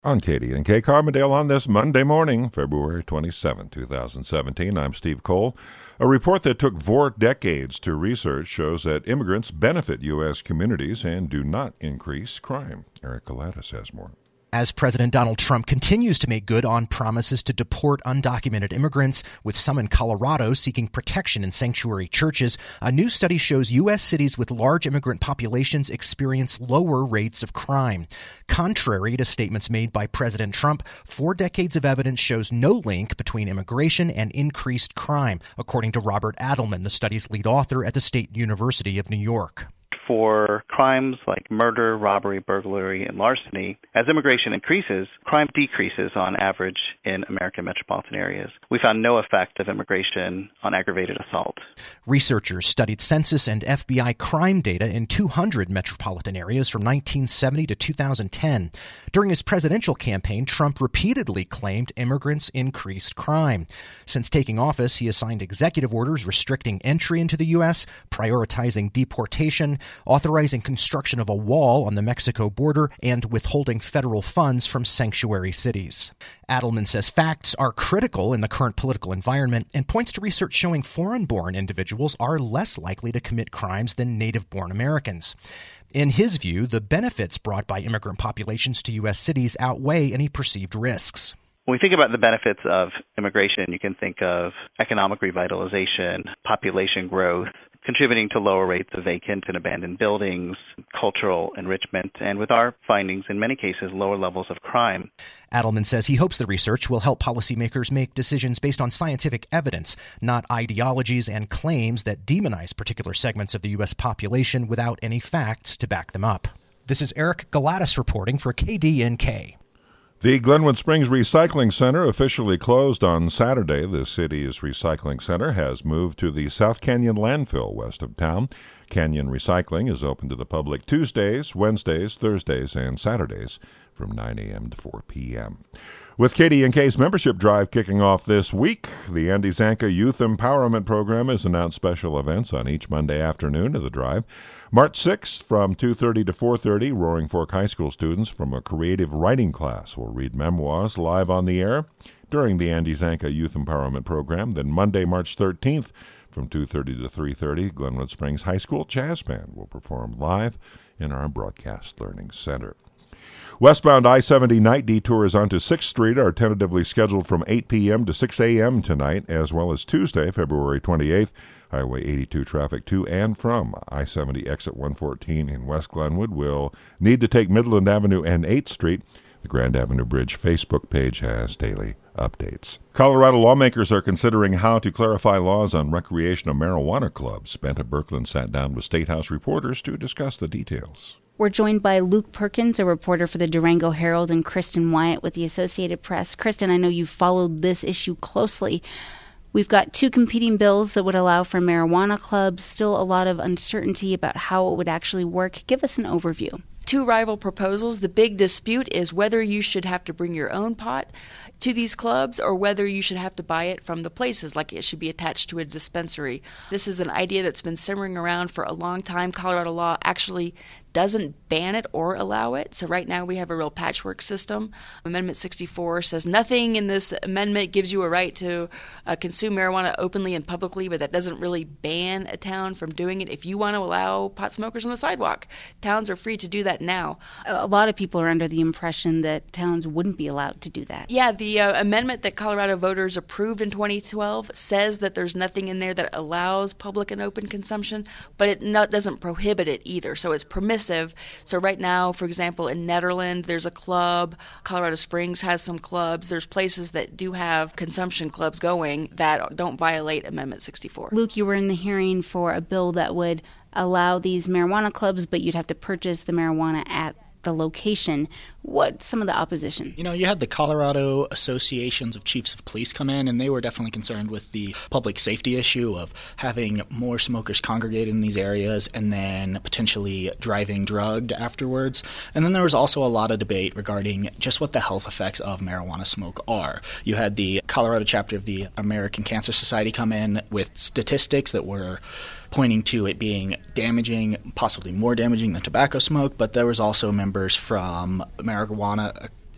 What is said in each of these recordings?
On KDNK Carbondale on this Monday morning, February 27, 2017, I'm Steve Cole. A report that took 4 decades to research shows that immigrants benefit U.S. communities and do not increase crime. Eric Galatis has more. As President Donald Trump continues to make good on promises to deport undocumented immigrants, with some in Colorado seeking protection in sanctuary churches, a new study shows U.S. cities with large immigrant populations experience lower rates of crime. Contrary to statements made by President Trump, 4 decades of evidence shows no link between immigration and increased crime, according to Robert Adelman, the study's lead author at the State University of New York. For crimes like murder, robbery, burglary, and larceny, as immigration increases, crime decreases on average in American metropolitan areas. We found no effect of immigration on aggravated assault. Researchers studied census and FBI crime data in 200 metropolitan areas from 1970 to 2010. During his presidential campaign, Trump repeatedly claimed immigrants increased crime. Since taking office, he has signed executive orders restricting entry into the U.S., prioritizing deportation, authorizing construction of a wall on the Mexico border, and withholding federal funds from sanctuary cities. Adelman says facts are critical in the current political environment and points to research showing foreign-born individuals are less likely to commit crimes than native-born Americans. In his view, the benefits brought by immigrant populations to U.S. cities outweigh any perceived risks. When we think about the benefits of immigration, you can think of economic revitalization, population growth, contributing to lower rates of vacant and abandoned buildings, cultural enrichment, and with our findings, in many cases, lower levels of crime. Adelman says he hopes the research will help policymakers make decisions based on scientific evidence, not ideologies and claims that demonize particular segments of the U.S. population without any facts to back them up. This is Eric Galatis reporting for KDNK. The Glenwood Springs Recycling Center officially closed on Saturday. The city's recycling center has moved to the South Canyon landfill west of town. Canyon Recycling is open to the public Tuesdays, Wednesdays, Thursdays, and Saturdays from 9 a.m. to 4 p.m. With KDNK's membership drive kicking off this week, the Andy Zanka Youth Empowerment Program has announced special events on each Monday afternoon of the drive. March 6th from 2:30 to 4:30, Roaring Fork High School students from a creative writing class will read memoirs live on the air during the Andy Zanka Youth Empowerment Program. Then Monday, March 13th from 2:30 to 3:30, Glenwood Springs High School Jazz Band will perform live in our Broadcast Learning Center. Westbound I-70 night detours onto 6th Street are tentatively scheduled from 8 p.m. to 6 a.m. tonight, as well as Tuesday, February 28th. Highway 82 traffic to and from I-70 exit 114 in West Glenwood will need to take Midland Avenue and 8th Street. The Grand Avenue Bridge Facebook page has daily updates. Colorado lawmakers are considering how to clarify laws on recreational marijuana clubs. Benta Birkeland sat down with State House reporters to discuss the details. We're joined by Luke Perkins, a reporter for the Durango Herald, and Kristen Wyatt with the Associated Press. Kristen, I know you've followed this issue closely. We've got 2 competing bills that would allow for marijuana clubs, still a lot of uncertainty about how it would actually work. Give us an overview. 2 rival proposals. The big dispute is whether you should have to bring your own pot to these clubs or whether you should have to buy it from the places, like it should be attached to a dispensary. This is an idea that's been simmering around for a long time. Colorado law actually doesn't ban it or allow it. So right now we have a real patchwork system. Amendment 64 says nothing in this amendment gives you a right to consume marijuana openly and publicly, but that doesn't really ban a town from doing it. If you want to allow pot smokers on the sidewalk, towns are free to do that now. A lot of people are under the impression that towns wouldn't be allowed to do that. Yeah, the amendment that Colorado voters approved in 2012 says that there's nothing in there that allows public and open consumption, but it doesn't prohibit it either. So it's permissive. So right now, for example, in Nederland, there's a club. Colorado Springs has some clubs. There's places that do have consumption clubs going that don't violate Amendment 64. Luke, you were in the hearing for a bill that would allow these marijuana clubs, but you'd have to purchase the marijuana at the location. What's some of the opposition? You had the Colorado Associations of Chiefs of Police come in, and they were definitely concerned with the public safety issue of having more smokers congregate in these areas and then potentially driving drugged afterwards. And then there was also a lot of debate regarding just what the health effects of marijuana smoke are. You had the Colorado chapter of the American Cancer Society come in with statistics that were pointing to it being damaging, possibly more damaging than tobacco smoke, but there was also members from Marijuana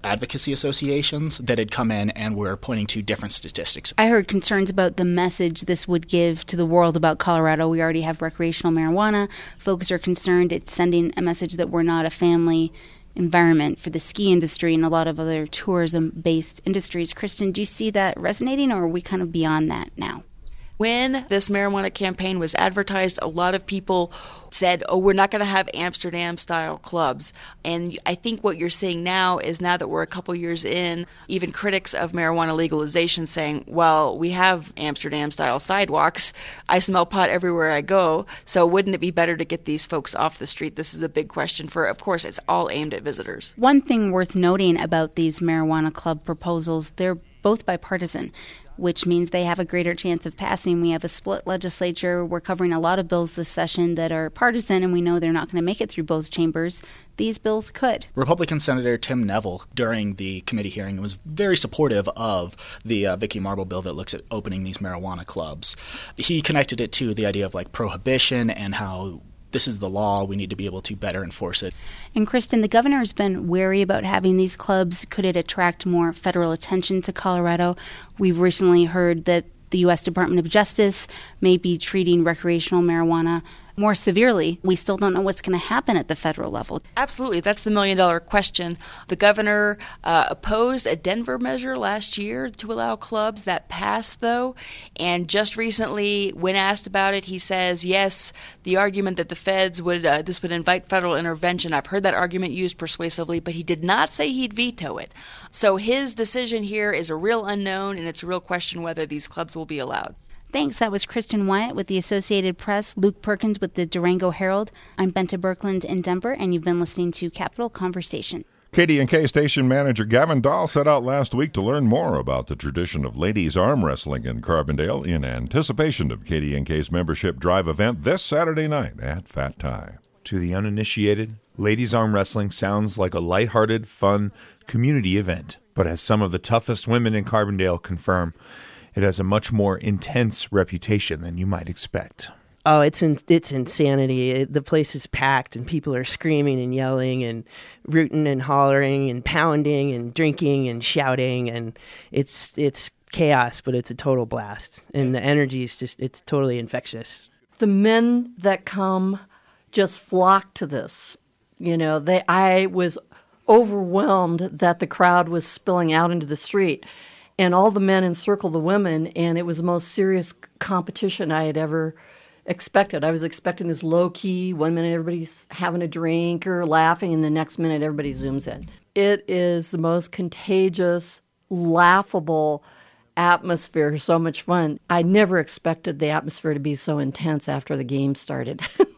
advocacy associations that had come in and were pointing to different statistics. I heard concerns about the message this would give to the world about Colorado. We already have recreational marijuana. Folks are concerned it's sending a message that we're not a family environment for the ski industry and a lot of other tourism-based industries. Kristen, do you see that resonating, or are we kind of beyond that now? When this marijuana campaign was advertised, a lot of people said, oh, we're not going to have Amsterdam-style clubs. And I think what you're seeing now is, now that we're a couple years in, even critics of marijuana legalization saying, well, we have Amsterdam-style sidewalks. I smell pot everywhere I go. So wouldn't it be better to get these folks off the street? This is a big question for, of course, it's all aimed at visitors. One thing worth noting about these marijuana club proposals, they're both bipartisan, which means they have a greater chance of passing. We have a split legislature. We're covering a lot of bills this session that are partisan, and we know they're not going to make it through both chambers. These bills could. Republican Senator Tim Neville, during the committee hearing, was very supportive of the Vicky Marble bill that looks at opening these marijuana clubs. He connected it to the idea of like prohibition and how this is the law, we need to be able to better enforce it. And Kristen, the governor has been wary about having these clubs. Could it attract more federal attention to Colorado? We've recently heard that the U.S. Department of Justice may be treating recreational marijuana more severely. We still don't know what's going to happen at the federal level. Absolutely. That's the million-dollar question. The governor opposed a Denver measure last year to allow clubs. That passed, though. And just recently, when asked about it, he says, yes, the argument that the feds would, this would invite federal intervention. I've heard that argument used persuasively, but he did not say he'd veto it. So his decision here is a real unknown, and it's a real question whether these clubs will be allowed. Thanks. That was Kristen Wyatt with the Associated Press, Luke Perkins with the Durango Herald. I'm Benta Birkeland in Denver, and you've been listening to Capital Conversation. KDNK station manager Gavin Dahl set out last week to learn more about the tradition of ladies arm wrestling in Carbondale in anticipation of KDNK's membership drive event this Saturday night at Fat Tie. To the uninitiated, ladies arm wrestling sounds like a lighthearted, fun community event. But as some of the toughest women in Carbondale confirm, it has a much more intense reputation than you might expect. Oh, it's insanity. The place is packed, and people are screaming and yelling and rooting and hollering and pounding and drinking and shouting, and it's chaos, but it's a total blast. And the energy is it's totally infectious. The men that come just flock to this. You know, I was overwhelmed that the crowd was spilling out into the street. And all the men encircle the women, and it was the most serious competition I had ever expected. I was expecting this low-key, 1 minute everybody's having a drink or laughing, and the next minute everybody zooms in. It is the most contagious, laughable atmosphere, so much fun. I never expected the atmosphere to be so intense after the game started.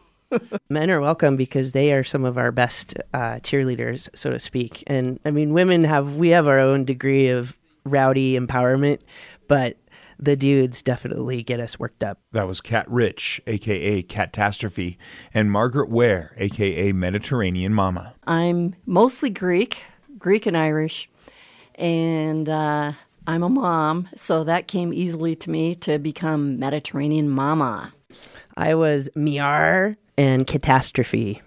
Men are welcome because they are some of our best cheerleaders, so to speak. And, I mean, we have our own degree of rowdy empowerment, but the dudes definitely get us worked up. That was Kat Rich, a.k.a. Catastrophe, and Margaret Ware, a.k.a. Mediterranean Mama. I'm mostly Greek and Irish, and I'm a mom, so that came easily to me to become Mediterranean Mama. I was Miar and Catastrophe,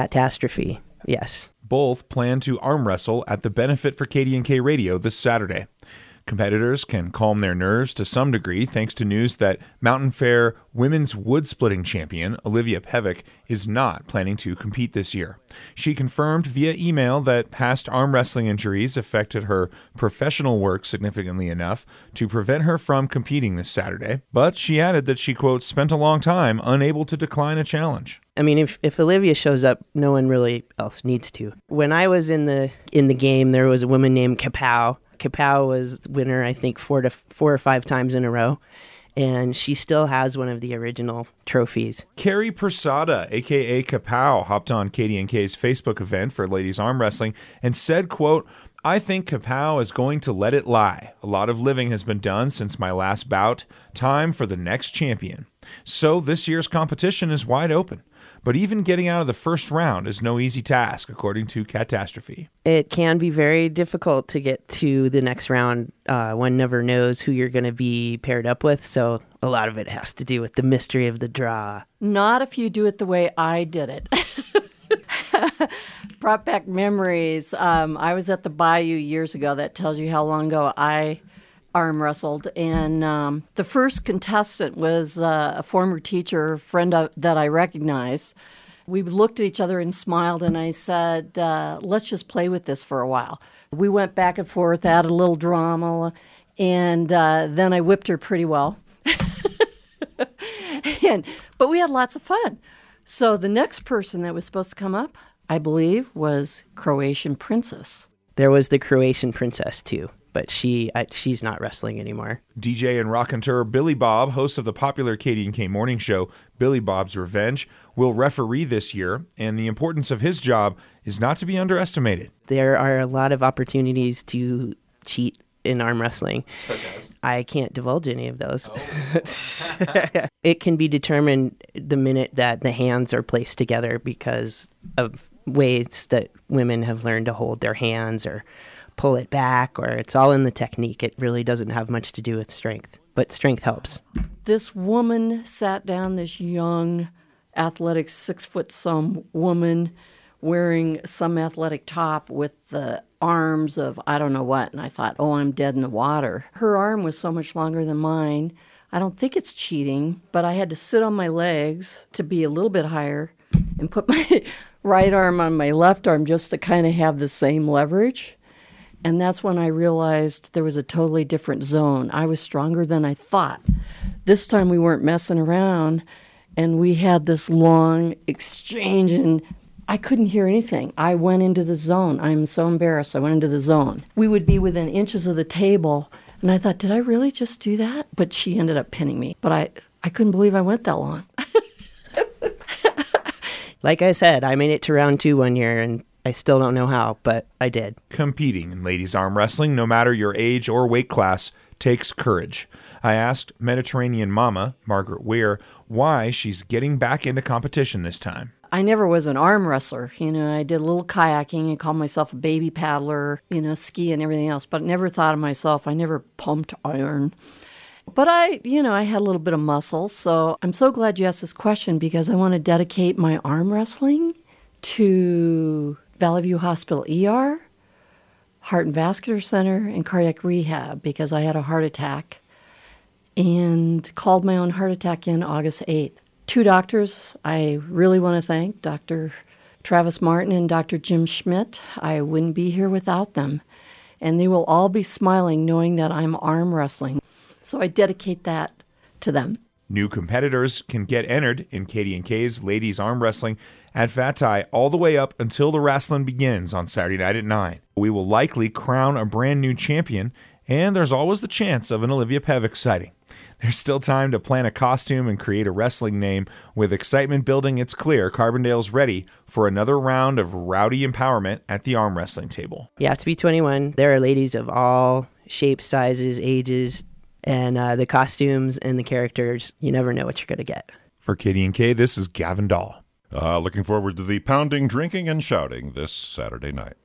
yes. Both plan to arm wrestle at the Benefit for KDNK Radio this Saturday. Competitors can calm their nerves to some degree thanks to news that Mountain Fair women's wood splitting champion Olivia Pevick is not planning to compete this year. She confirmed via email that past arm wrestling injuries affected her professional work significantly enough to prevent her from competing this Saturday, but she added that she, quote, spent a long time unable to decline a challenge. I mean, if Olivia shows up, no one really else needs to. When I was in the game, there was a woman named Kapow. Kapow was winner, I think, 4 or 5 times in a row, and she still has one of the original trophies. Carrie Persada, a.k.a. Kapow, hopped on KDNK's Facebook event for ladies arm wrestling and said, quote, I think Kapow is going to let it lie. A lot of living has been done since my last bout. Time for the next champion. So this year's competition is wide open. But even getting out of the first round is no easy task, according to Catastrophe. It can be very difficult to get to the next round. One never knows who you're going to be paired up with, so a lot of it has to do with the mystery of the draw. Not if you do it the way I did it. brought back memories. I was at the Bayou years ago. That tells you how long ago I arm wrestled. And the first contestant was a former teacher, friend that I recognized. We looked at each other and smiled, and I said, let's just play with this for a while. We went back and forth, added a little drama, and then I whipped her pretty well. But we had lots of fun. So the next person that was supposed to come up, I believe, was Croatian Princess. There was the Croatian Princess, too, but she's not wrestling anymore. DJ and raconteur Billy Bob, host of the popular KDNK morning show Billy Bob's Revenge, will referee this year, and the importance of his job is not to be underestimated. There are a lot of opportunities to cheat in arm wrestling. Such as? I can't divulge any of those. Oh. It can be determined the minute that the hands are placed together because of ways that women have learned to hold their hands or pull it back, or it's all in the technique. It really doesn't have much to do with strength, but strength helps. This woman sat down, this young, athletic, 6-foot-some woman wearing some athletic top with the arms of I don't know what, and I thought, oh, I'm dead in the water. Her arm was so much longer than mine. I don't think it's cheating, but I had to sit on my legs to be a little bit higher and put my right arm on my left arm just to kind of have the same leverage. And that's when I realized there was a totally different zone. I was stronger than I thought. This time we weren't messing around, and we had this long exchange, and I couldn't hear anything. I went into the zone. I'm so embarrassed. I went into the zone. We would be within inches of the table, and I thought, did I really just do that? But she ended up pinning me. But I couldn't believe I went that long. Like I said, I made it to round 2 one year, and I still don't know how, but I did. Competing in ladies arm wrestling, no matter your age or weight class, takes courage. I asked Mediterranean mama, Margaret Weir, why she's getting back into competition this time. I never was an arm wrestler. I did a little kayaking and called myself a baby paddler, ski and everything else, but never thought of myself. I never pumped iron. But I had a little bit of muscle, so I'm so glad you asked this question because I want to dedicate my arm wrestling to Valley View Hospital ER, Heart and Vascular Center, and cardiac rehab because I had a heart attack and called my own heart attack in August 8th. 2 doctors I really want to thank, Dr. Travis Martin and Dr. Jim Schmidt. I wouldn't be here without them. And they will all be smiling knowing that I'm arm wrestling. So I dedicate that to them. New competitors can get entered in KDNK's ladies arm wrestling at Fat Tie all the way up until the wrestling begins on Saturday night at 9. We will likely crown a brand new champion, and there's always the chance of an Olivia Pevick sighting. There's still time to plan a costume and create a wrestling name. With excitement building, it's clear Carbondale's ready for another round of rowdy empowerment at the arm wrestling table. You have to be 21. There are ladies of all shapes, sizes, ages, and the costumes and the characters, you never know what you're going to get. For KDNK, this is Gavin Dahl. Looking forward to the pounding, drinking, and shouting this Saturday night.